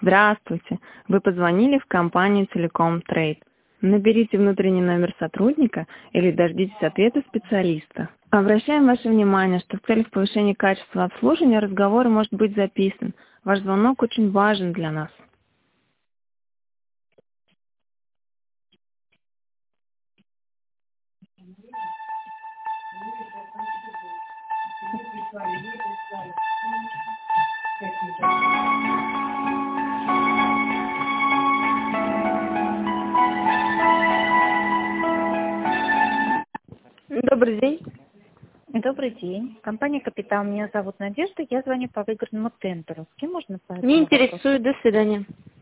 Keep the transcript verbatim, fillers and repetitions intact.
Здравствуйте. Вы позвонили в компанию Telecom Trade. Наберите внутренний номер сотрудника или дождитесь ответа специалиста. Обращаем ваше внимание, что в целях повышения качества обслуживания разговор может быть записан. Ваш звонок очень важен для нас. Добрый день. Добрый день. Компания «Капитал». Меня зовут Надежда. Я звоню по выигранному тендеру. С кем можно Не поговорить? интересует. До свидания.